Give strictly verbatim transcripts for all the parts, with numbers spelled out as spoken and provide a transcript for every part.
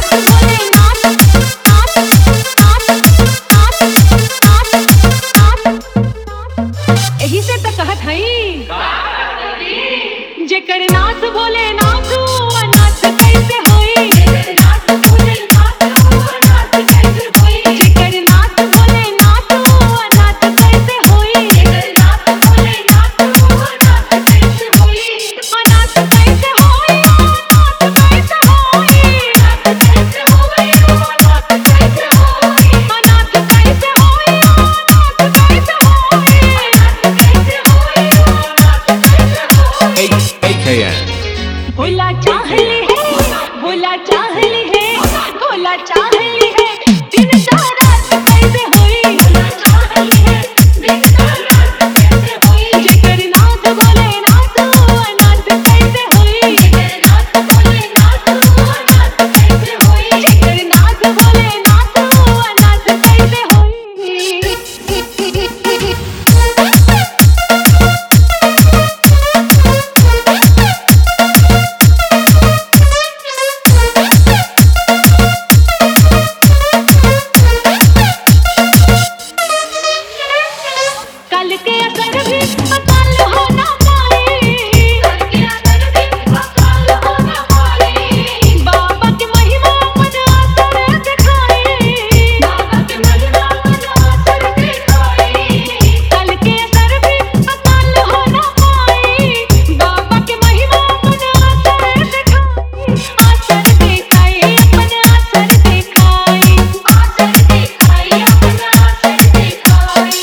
यही से तो कहत हई जेकर नाथ भोले नाथ अनाथ कैसे होई। जेकर नाथ भोले नाथ अनाथ कैसे होई। जेकर नाथ भोले नाथ अनाथ कैसे होई। जेकर नाथ भोले नाथ अनाथ कैसे होई। अनाथ कैसे होई अनाथ कैसे होई। अनाथ कैसे होई अनाथ कैसे होई। अनाथ कैसे होई अनाथ कैसे होई। अनाथ कैसे होई अनाथ कैसे होई। A K N भोला चाहली है भोला चाहली है भोला चाहली है दिन रात कैसे होई। भोला चाहली है दिन रात कैसे होई। जेकर नाथ भोले नाथ अनाथ कैसे होई। जेकर नाथ भोले नाथ अनाथ कैसे होई। जेकर नाथ भोले नाथ अनाथ कैसे होई। कल के असर भी अकाल हो ना पाए। कल के असर भी अकाल हो ना पाए। बाबा की महिमा मन असर दिखाए। बाबा की महिमा मन असर दिखाए। कल के असर भी अकाल हो ना पाए। बाबा की महिमा मन असर दिखाए। असर दिखाए अपन असर दिखाए। असर दिखाए अपन असर दिखाए।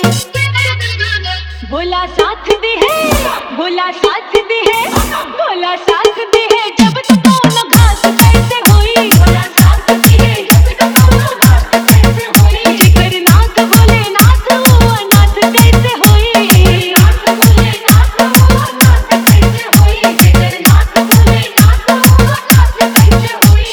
भोला साथ दे है भोला साथ दे है भोला साथ दे है जब तो कोनो घास कैसे होई। भोला साथ दे है जब तो कोनो घास कैसे होई। जेकर नाथ भोले नाथ अनाथ कैसे होई। नाथ भोले नाथ अनाथ कैसे होई। जेकर नाथ भोले नाथ अनाथ कैसे होई।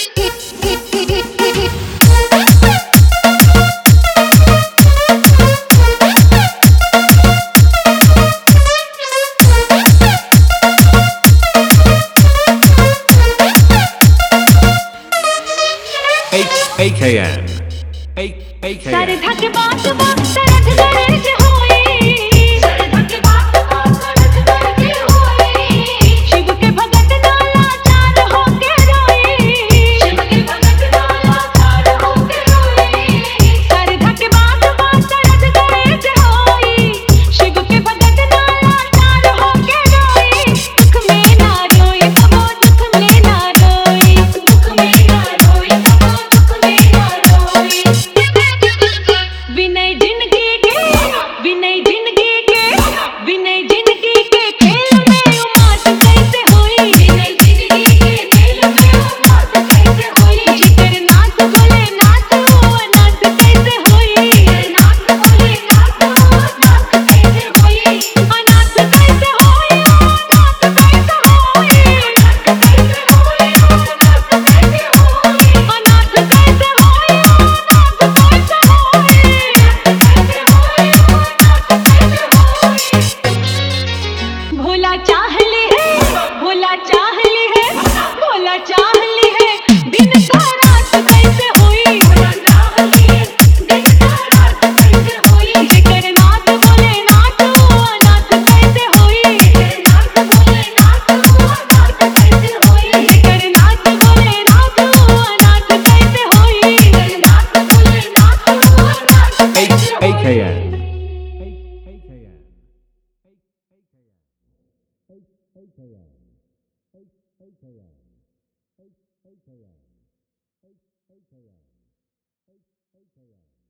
A K N A A K N सरधा के बात बात सरध गरज होई। सरधा के बात बात सरध गरज होई। शिव के भगत नाला चार होके रोई। शिव के भगत नाला चार होके रोई। सरधा के बात बात सरध गरज होई। शिव के भगत नाला चार होके रोई। दुख में ना रोई कबो दुख में ना रोई। दुख में ना रोई कबो दुख में ना रोई। विनय जिंदगी के विनय जिंदगी के विनय जिंदगी के खेल में उमात कैसे होई। विनय जिंदगी के खेल में उमात कैसे होई। जेकर नाथ भोले नाथ अनाथ कैसे होई। नाथ भोले नाथ अनाथ कैसे होई। अनाथ कैसे होई अनाथ कैसे होई। अनाथ कैसे होई अनाथ कैसे होई। अनाथ कैसे होई अनाथ कैसे होई। भोला चाहली है भोला चाहली है भोला चाहली है दिन रात कैसे होई। भोला चाहली है दिन रात कैसे होई। जेकर नाथ भोले नाथ अनाथ कैसे होई। जेकर नाथ भोले नाथ अनाथ कैसे होई। जेकर नाथ भोले नाथ अनाथ कैसे होई। जेकर नाथ भोले नाथ अनाथ A कैसे A K होई। N A K N